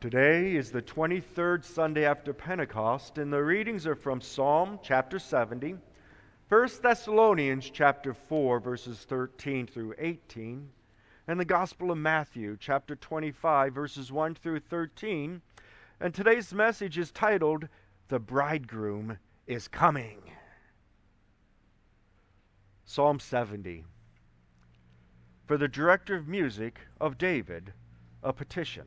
Today is the 23rd Sunday after Pentecost, and the readings are from Psalm chapter 70, 1 Thessalonians chapter 4, verses 13 through 18, and the Gospel of Matthew chapter 25, verses 1 through 13. And today's message is titled, "The Bridegroom is Coming." Psalm 70. For the director of music of David, a petition.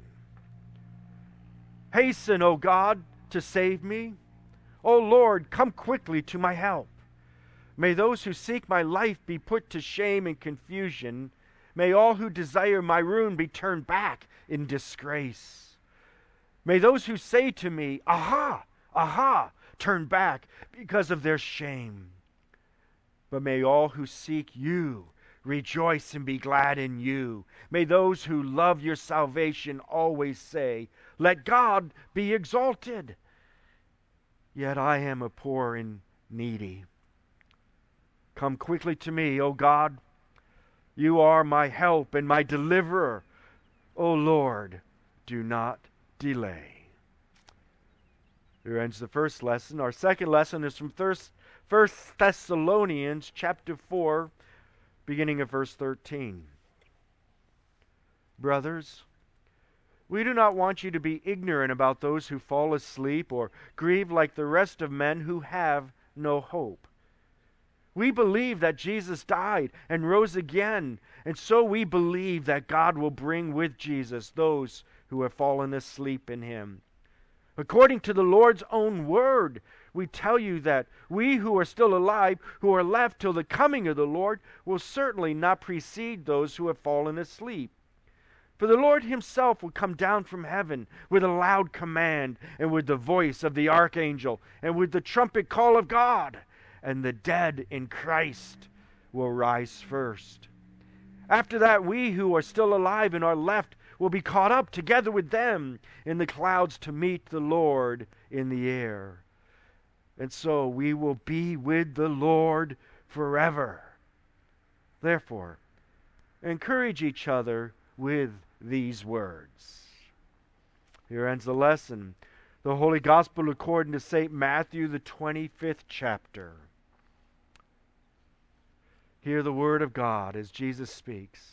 Hasten, O God, to save me. O Lord, come quickly to my help. May those who seek my life be put to shame and confusion. May all who desire my ruin be turned back in disgrace. May those who say to me, "Aha, aha," turn back because of their shame. But may all who seek you rejoice and be glad in you. May those who love your salvation always say, "Let God be exalted." Yet I am a poor and needy. Come quickly to me, O God. You are my help and my deliverer. O Lord, do not delay. Here ends the first lesson. Our second lesson is from 1 Thessalonians chapter 4, beginning at verse 13. Brothers, we do not want you to be ignorant about those who fall asleep or grieve like the rest of men who have no hope. We believe that Jesus died and rose again, and so we believe that God will bring with Jesus those who have fallen asleep in him. According to the Lord's own word, we tell you that we who are still alive, who are left till the coming of the Lord, will certainly not precede those who have fallen asleep. For the Lord himself will come down from heaven with a loud command, and with the voice of the archangel, and with the trumpet call of God, and the dead in Christ will rise first. After that, we who are still alive and are left will be caught up together with them in the clouds to meet the Lord in the air. And so we will be with the Lord forever. Therefore, encourage each other with these words. Here ends the lesson. The Holy Gospel according to St. Matthew, the 25th chapter. Hear the word of God as Jesus speaks.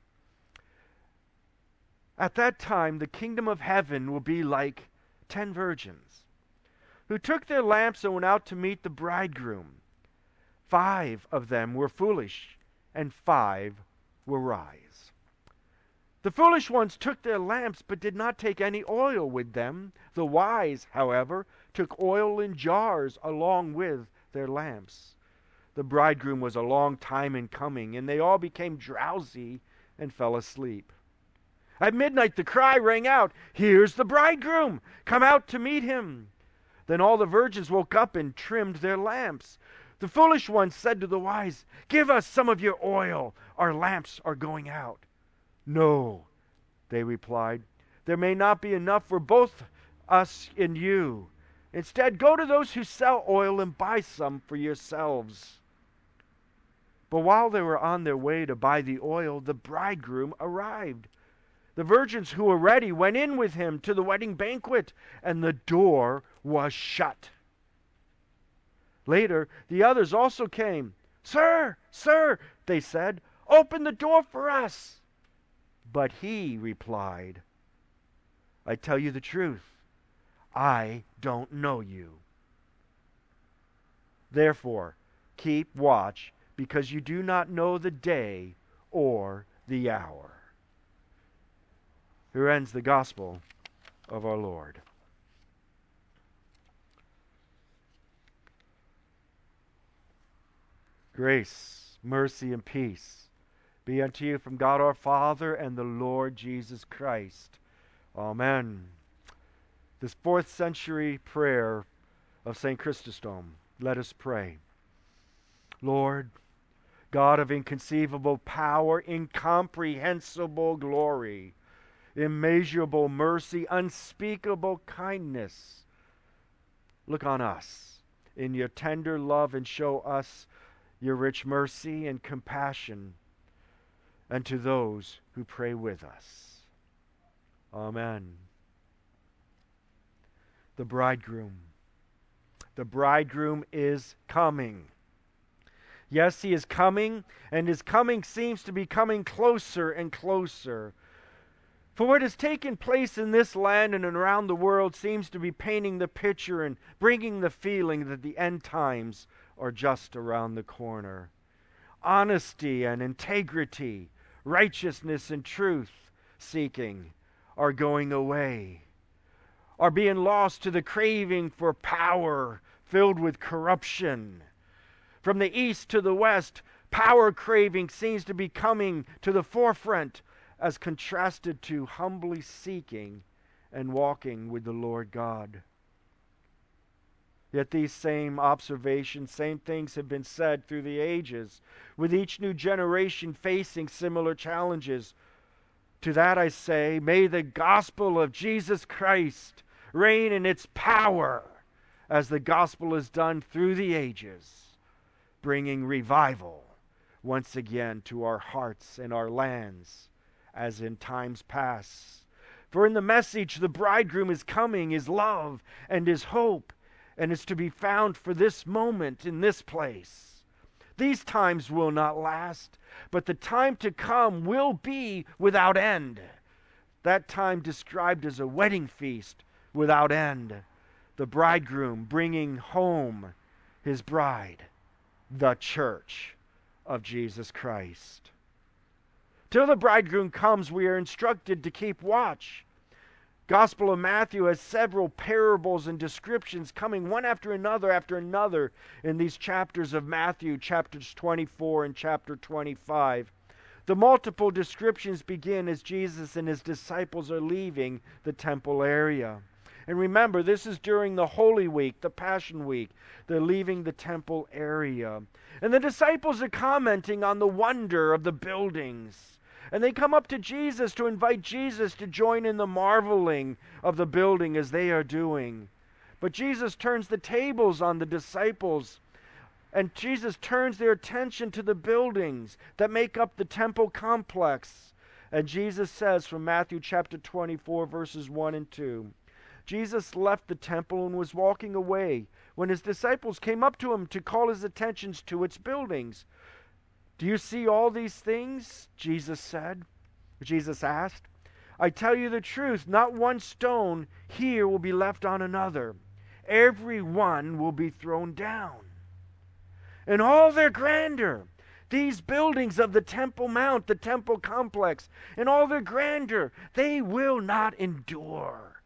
At that time, the kingdom of heaven will be like 10 virgins who took their lamps and went out to meet the bridegroom. 5 of them were foolish, and 5 were wise. The foolish ones took their lamps, but did not take any oil with them. The wise, however, took oil in jars along with their lamps. The bridegroom was a long time in coming, and they all became drowsy and fell asleep. At midnight the cry rang out, "Here's the bridegroom! Come out to meet him!" Then all the virgins woke up and trimmed their lamps. The foolish ones said to the wise, "Give us some of your oil. Our lamps are going out." "No," they replied, "there may not be enough for both us and you. Instead, go to those who sell oil and buy some for yourselves." But while they were on their way to buy the oil, the bridegroom arrived. The virgins who were ready went in with him to the wedding banquet, and the door was shut. Later, the others also came. "Sir, sir," they said, "open the door for us." But he replied, "I tell you the truth, I don't know you. Therefore, keep watch, because you do not know the day or the hour." Here ends the gospel of our Lord. Grace, mercy, and peace be unto you from God our Father and the Lord Jesus Christ. Amen. This 4th century prayer of St. Chrysostom. Let us pray. Lord, God of inconceivable power, incomprehensible glory, immeasurable mercy, unspeakable kindness, look on us in your tender love and show us your rich mercy and compassion, and to those who pray with us. Amen. the bridegroom. The bridegroom is coming. Yes, he is coming, and his coming seems to be coming closer and closer. For what has taken place in this land and around the world seems to be painting the picture and bringing the feeling that the end times are just around the corner. Honesty and integrity, righteousness and truth seeking are going away, are being lost to the craving for power filled with corruption. From the east to the west, power craving seems to be coming to the forefront as contrasted to humbly seeking and walking with the Lord God. Yet these same observations, same things have been said through the ages, with each new generation facing similar challenges. To that I say, may the gospel of Jesus Christ reign in its power as the gospel has done through the ages, bringing revival once again to our hearts and our lands as in times past. For in the message, the bridegroom is coming, is love and is hope, and is to be found for this moment in this place. These times will not last, but the time to come will be without end. That time described as a wedding feast without end. The bridegroom bringing home his bride, the church of Jesus Christ. Till the bridegroom comes, we are instructed to keep watch. Gospel of Matthew has several parables and descriptions coming one after another in these chapters of Matthew, chapters 24 and chapter 25. The multiple descriptions begin as Jesus and his disciples are leaving the temple area. And remember, this is during the Holy Week, the Passion Week. They're leaving the temple area. And the disciples are commenting on the wonder of the buildings. And they come up to Jesus to invite Jesus to join in the marveling of the building as they are doing. But Jesus turns the tables on the disciples, and Jesus turns their attention to the buildings that make up the temple complex. And Jesus says from Matthew chapter 24, verses 1 and 2, Jesus left the temple and was walking away when his disciples came up to him to call his attention to its buildings. Do you see all these things? Jesus asked. I tell you the truth, not one stone here will be left on another. Every one will be thrown down. In all their grandeur, these buildings of the Temple Mount, the temple complex, in all their grandeur, they will not endure.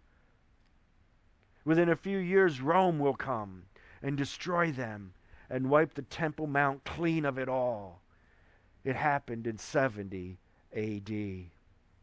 Within a few years, Rome will come and destroy them and wipe the Temple Mount clean of it all. It happened in 70 A.D.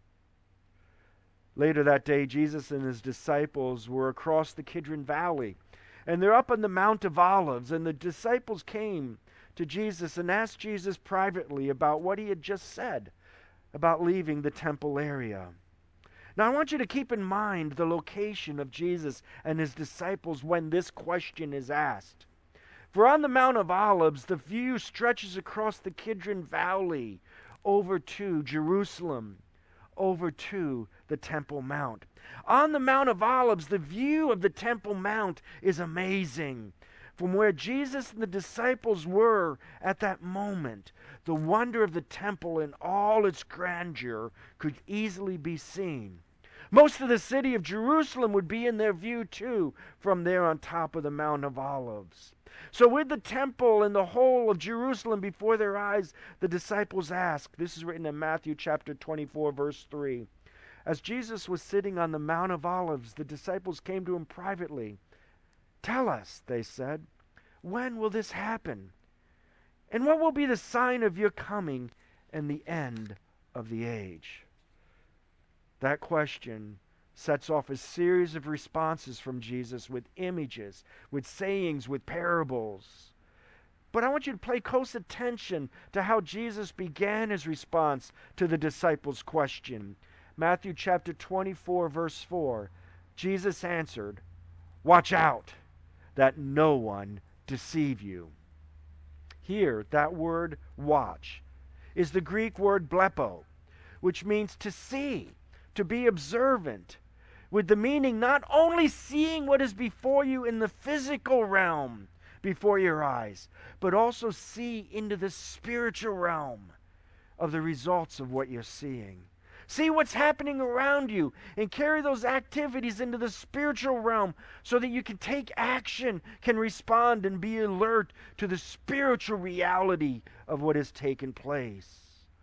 Later that day, Jesus and his disciples were across the Kidron Valley, and they're up on the Mount of Olives, and the disciples came to Jesus and asked Jesus privately about what he had just said about leaving the temple area. Now I want you to keep in mind the location of Jesus and his disciples when this question is asked. For on the Mount of Olives, the view stretches across the Kidron Valley over to Jerusalem, over to the Temple Mount. On the Mount of Olives, the view of the Temple Mount is amazing. From where Jesus and the disciples were at that moment, the wonder of the temple in all its grandeur could easily be seen. Most of the city of Jerusalem would be in their view too, from there on top of the Mount of Olives. So with the temple and the whole of Jerusalem before their eyes, the disciples asked, this is written in Matthew chapter 24, verse 3. As Jesus was sitting on the Mount of Olives, the disciples came to him privately. Tell us, they said, when will this happen? And what will be the sign of your coming and the end of the age? That question sets off a series of responses from Jesus with images, with sayings, with parables. But I want you to pay close attention to how Jesus began his response to the disciples' question. Matthew chapter 24, verse 4. Jesus answered, watch out that no one deceive you. Here, that word watch is the Greek word blepo, which means to see, to be observant. with the meaning not only seeing what is before you in the physical realm before your eyes, but also see into the spiritual realm of the results of what you're seeing. See what's happening around you and carry those activities into the spiritual realm so that you can take action, can respond, and be alert to the spiritual reality of what has taken place.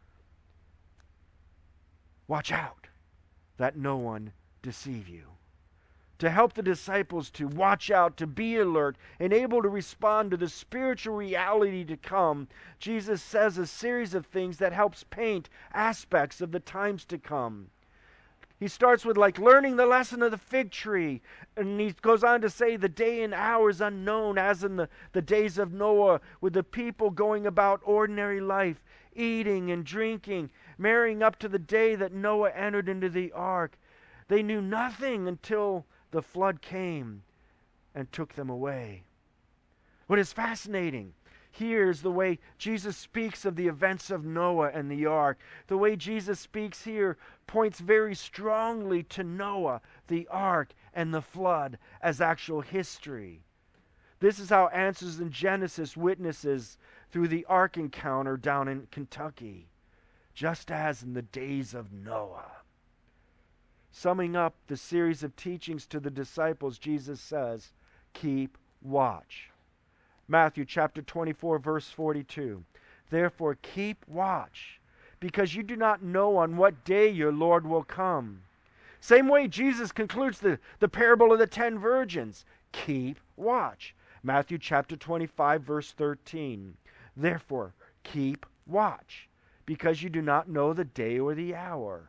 Watch out that no one deceive you. To help the disciples to watch out, to be alert, and able to respond to the spiritual reality to come, Jesus says a series of things that helps paint aspects of the times to come. He starts with learning the lesson of the fig tree, and he goes on to say the day and hour is unknown, as in the days of Noah, with the people going about ordinary life, eating and drinking, marrying up to the day that Noah entered into the ark. They knew nothing until the flood came and took them away. What is fascinating here is the way Jesus speaks of the events of Noah and the ark. The way Jesus speaks here points very strongly to Noah, the ark, and the flood as actual history. This is how Answers in Genesis witnesses through the ark encounter down in Kentucky, just as in the days of Noah. Summing up the series of teachings to the disciples, Jesus says, keep watch. Matthew chapter 24, verse 42. Therefore keep watch, because you do not know on what day your Lord will come. Same way Jesus concludes the parable of the 10 virgins. Keep watch. Matthew chapter 25, verse 13. Therefore keep watch, because you do not know the day or the hour.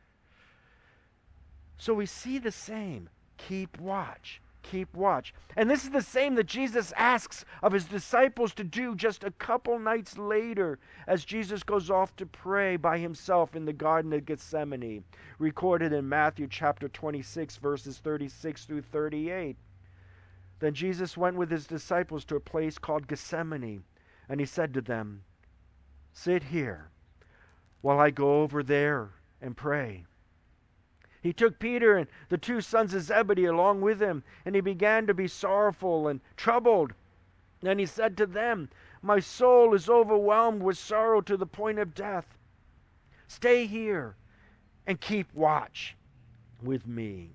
So we see the same. Keep watch. Keep watch. And this is the same that Jesus asks of his disciples to do just a couple nights later as Jesus goes off to pray by himself in the Garden of Gethsemane, recorded in Matthew chapter 26, verses 36 through 38. Then Jesus went with his disciples to a place called Gethsemane, and he said to them, sit here while I go over there and pray. He took Peter and the 2 sons of Zebedee along with him, and he began to be sorrowful and troubled. And he said to them, my soul is overwhelmed with sorrow to the point of death. Stay here and keep watch with me.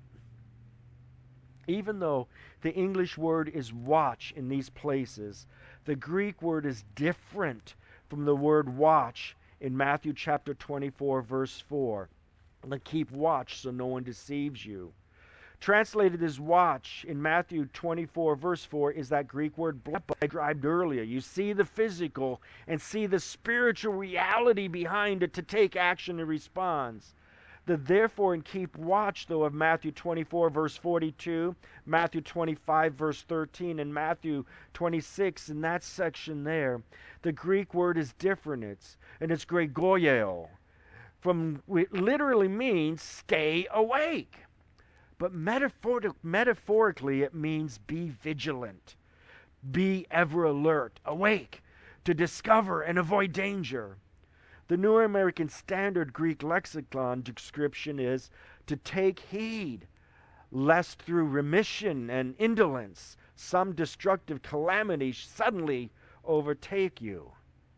Even though the English word is watch in these places, the Greek word is different from the word watch in Matthew chapter 24, verse 4. And keep watch so no one deceives you. Translated as watch in Matthew 24, verse 4 is that Greek word I described earlier. You see the physical and see the spiritual reality behind it to take action and response. The therefore and keep watch, though, of Matthew 24, verse 42, Matthew 25, verse 13, and Matthew 26, in that section there, the Greek word is different. It's gregorio. It literally means stay awake. But metaphorically it means be vigilant, be ever alert, awake, to discover and avoid danger. The New American Standard Greek Lexicon description is to take heed, lest through remission and indolence some destructive calamity suddenly overtake you.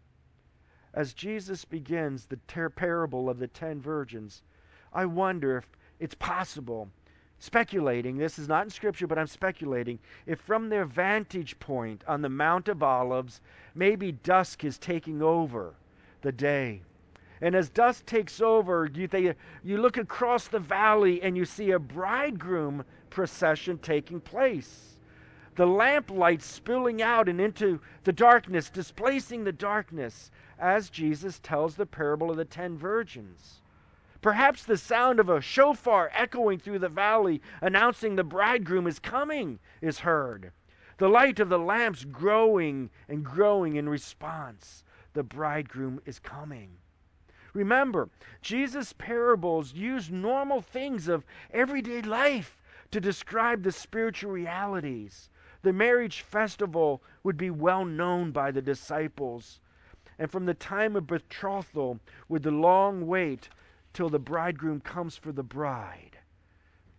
As Jesus begins the parable of the 10 virgins, I wonder if it's possible, speculating, this is not in Scripture, but I'm speculating, if from their vantage point on the Mount of Olives, maybe dusk is taking over the day. And as dusk takes over, you look across the valley and you see a bridegroom procession taking place. The lamplight spilling out and into the darkness, displacing the darkness, as Jesus tells the parable of the 10 virgins. Perhaps the sound of a shofar echoing through the valley, announcing the bridegroom is coming, is heard. The light of the lamps growing and growing in response. The bridegroom is coming. Remember, Jesus' parables use normal things of everyday life to describe the spiritual realities. The marriage festival would be well known by the disciples. And from the time of betrothal, with the long wait till the bridegroom comes for the bride,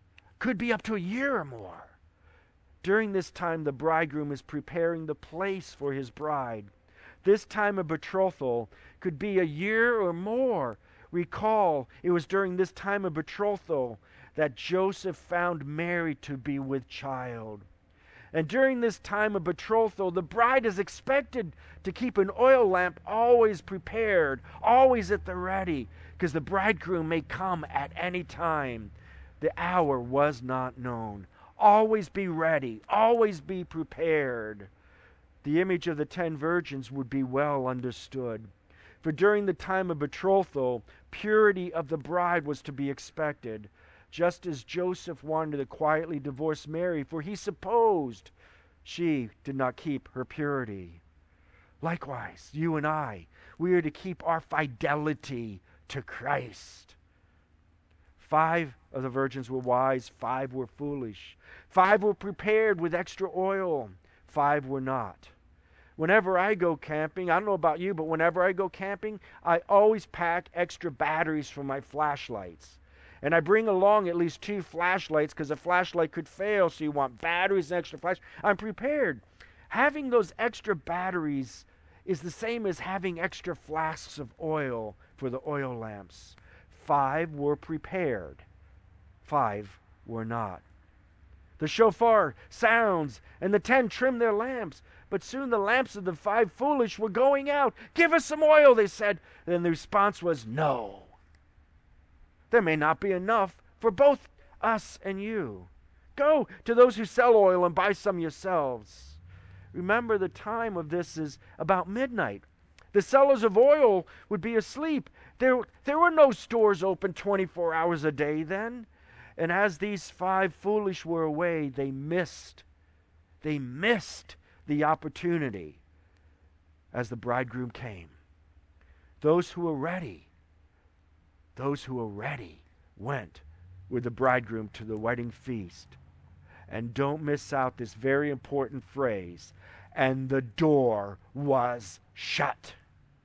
could be up to a year or more. During this time, the bridegroom is preparing the place for his bride. This time of betrothal could be a year or more. Recall, it was during this time of betrothal that Joseph found Mary to be with child. And during this time of betrothal, the bride is expected to keep an oil lamp always prepared, always at the ready, because the bridegroom may come at any time. The hour was not known. Always be ready, always be prepared. The image of the 10 virgins would be well understood. For during the time of betrothal, purity of the bride was to be expected, just as Joseph wanted to quietly divorce Mary, for he supposed she did not keep her purity. Likewise, you and I, we are to keep our fidelity to Christ. 5 of the virgins were wise, 5 were foolish. 5 were prepared with extra oil, 5 were not. Whenever I go camping, I don't know about you, but whenever I go camping, I always pack extra batteries for my flashlights. And I bring along at least 2 flashlights because a flashlight could fail, so you want batteries and extra flash. I'm prepared. Having those extra batteries is the same as having extra flasks of oil for the oil lamps. 5 were prepared, 5 were not. The shofar sounds, and the 10 trim their lamps. But soon the lamps of the 5 foolish were going out. Give us some oil, they said. And the response was, no. There may not be enough for both us and you. Go to those who sell oil and buy some yourselves. Remember, the time of this is about midnight. The sellers of oil would be asleep. There were no stores open 24 hours a day then. And as these 5 foolish were away, they missed the opportunity as the bridegroom came. Those who were ready went with the bridegroom to the wedding feast. And don't miss out this very important phrase, and the door was shut.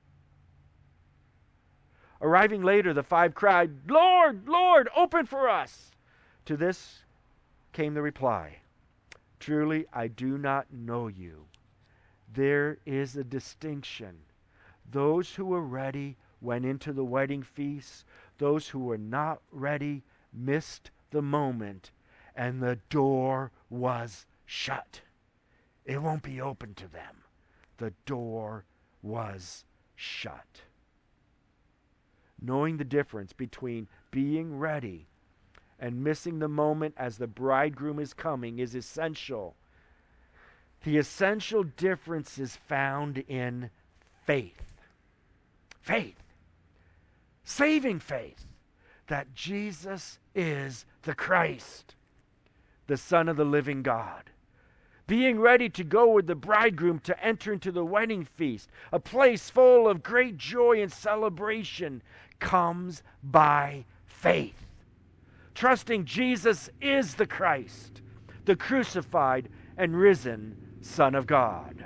Arriving later, the 5 cried, Lord, Lord, open for us. To this came the reply, truly I do not know you. There is a distinction. Those who were ready went into the wedding feast. Those who were not ready missed the moment, and the door was shut. It won't be open to them. The door was shut. Knowing the difference between being ready and missing the moment as the bridegroom is coming is essential. The essential difference is found in faith. Faith. Saving faith that Jesus is the Christ, the Son of the living God. Being ready to go with the bridegroom to enter into the wedding feast, a place full of great joy and celebration, comes by faith. Trusting Jesus is the Christ, the crucified and risen Son of God.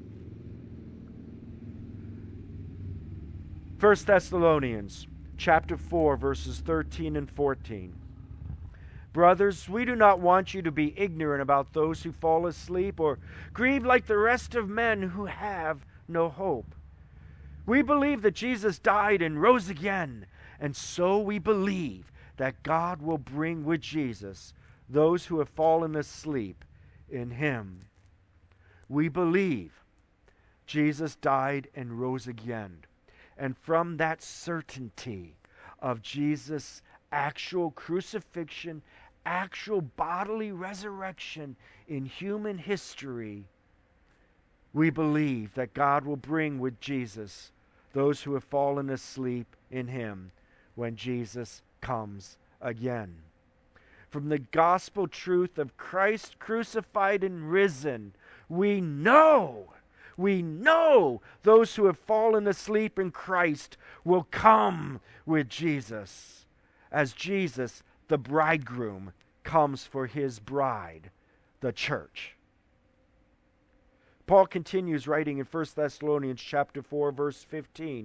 1 Thessalonians chapter 4, verses 13 and 14. Brothers, we do not want you to be ignorant about those who fall asleep or grieve like the rest of men who have no hope. We believe that Jesus died and rose again, and so we believe that God will bring with Jesus those who have fallen asleep in him. We believe Jesus died and rose again. And from that certainty of Jesus' actual crucifixion, actual bodily resurrection in human history, we believe that God will bring with Jesus those who have fallen asleep in him when Jesus comes again. From the gospel truth of Christ crucified and risen, we know those who have fallen asleep in Christ will come with Jesus, as Jesus, the bridegroom, comes for his bride, the church. Paul continues writing in 1 Thessalonians chapter 4, verse 15.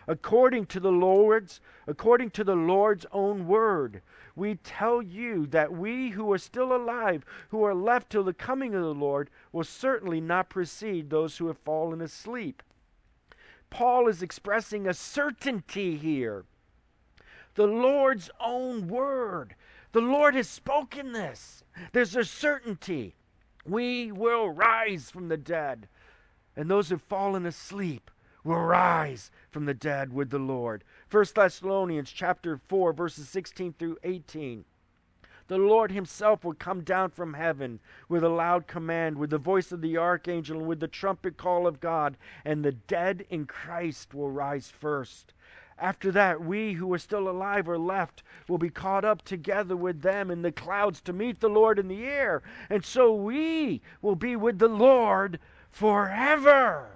according to the Lord's own word. We tell you that we who are still alive, who are left till the coming of the Lord, will certainly not precede those who have fallen asleep. Paul is expressing a certainty here. The Lord's own word. The Lord has spoken this. There's a certainty. We will rise from the dead, and those who have fallen asleep will rise from the dead with the Lord. 1 Thessalonians chapter 4, verses 16 through 18. The Lord himself will come down from heaven with a loud command, with the voice of the archangel, and with the trumpet call of God, and the dead in Christ will rise first. After that, we who are still alive or left will be caught up together with them in the clouds to meet the Lord in the air. And so we will be with the Lord forever.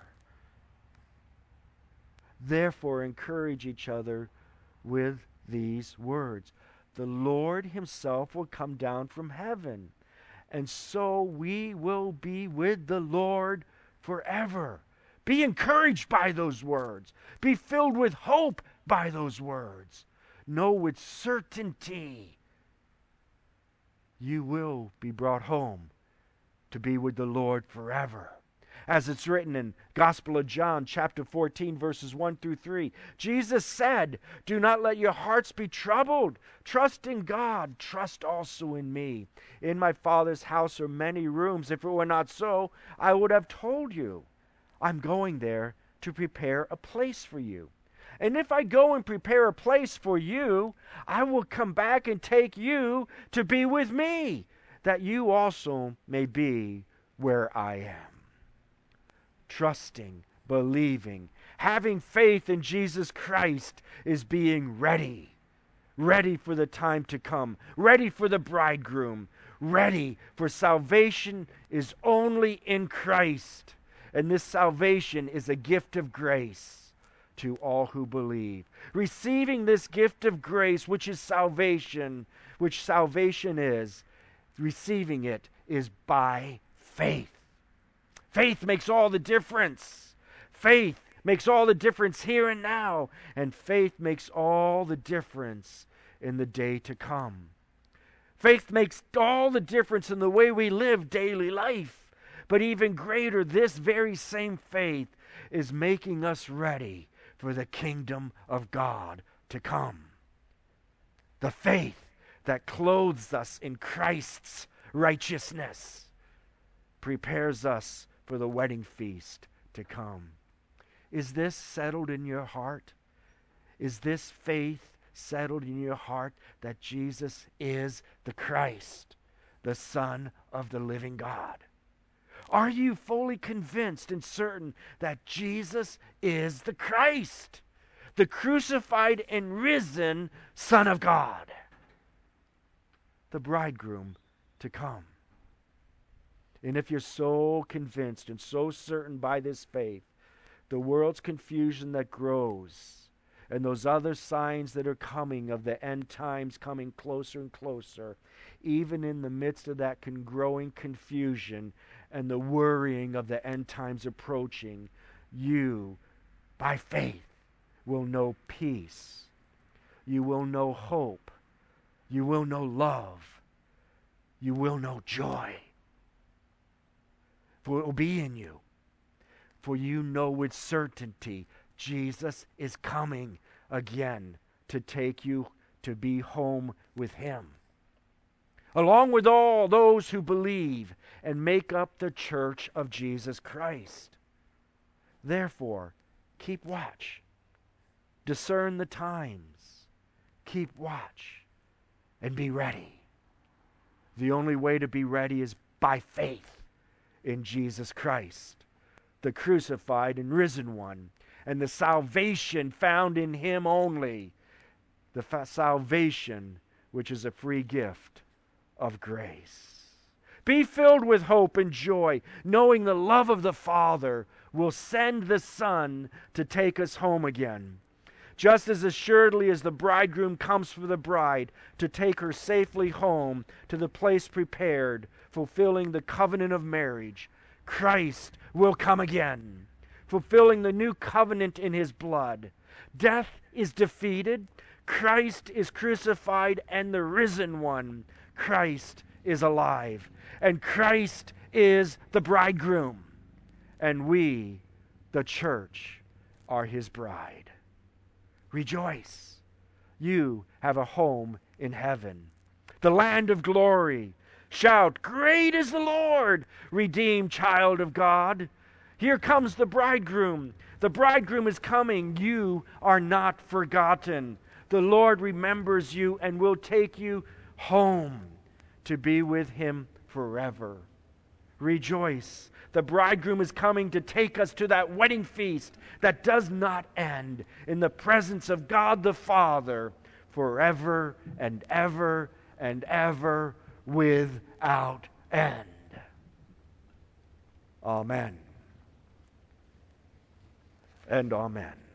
Therefore, encourage each other with these words. The Lord himself will come down from heaven, and so we will be with the Lord forever. Be encouraged by those words. Be filled with hope by those words. Know with certainty you will be brought home to be with the Lord forever. As it's written in Gospel of John, chapter 14, verses 1 through 3. Jesus said, "Do not let your hearts be troubled. Trust in God. Trust also in me. In my Father's house are many rooms. If it were not so, I would have told you. I'm going there to prepare a place for you. And if I go and prepare a place for you, I will come back and take you to be with me, that you also may be where I am." Trusting, believing, having faith in Jesus Christ is being ready. Ready for the time to come. Ready for the bridegroom. Ready for salvation is only in Christ. And this salvation is a gift of grace to all who believe. Receiving this gift of grace, which is salvation, which salvation is, receiving it is by faith. Faith makes all the difference. Faith makes all the difference here and now, and faith makes all the difference in the day to come. Faith makes all the difference in the way we live daily life. But even greater, this very same faith is making us ready for the kingdom of God to come. The faith that clothes us in Christ's righteousness prepares us for the wedding feast to come. Is this settled in your heart? Is this faith settled in your heart that Jesus is the Christ, the Son of the living God? Are you fully convinced and certain that Jesus is the Christ, the crucified and risen Son of God, the bridegroom to come? And if you're so convinced and so certain by this faith, the world's confusion that grows and those other signs that are coming of the end times coming closer and closer, even in the midst of that growing confusion and the worrying of the end times approaching, you, by faith, will know peace. You will know hope. You will know love. You will know joy. For it will be in you. For you know with certainty Jesus is coming again to take you to be home with him, along with all those who believe and make up the church of Jesus Christ. Therefore, keep watch. Discern the times. Keep watch and be ready. The only way to be ready is by faith in Jesus Christ, the crucified and risen one, and the salvation found in him only, the salvation which is a free gift of grace. Be filled with hope and joy, knowing the love of the Father will send the Son to take us home again. Just as assuredly as the bridegroom comes for the bride to take her safely home to the place prepared, fulfilling the covenant of marriage, Christ will come again, fulfilling the new covenant in his blood. Death is defeated. Christ is crucified, and the risen one, Christ, is alive. And Christ is the bridegroom. And we, the church, are his bride. Rejoice. You have a home in heaven, the land of glory. Shout, great is the Lord, redeemed child of God. Here comes the bridegroom. The bridegroom is coming. You are not forgotten. The Lord remembers you and will take you home to be with him forever. Rejoice. The bridegroom is coming to take us to that wedding feast that does not end, in the presence of God the Father forever and ever and ever without end. Amen. And amen.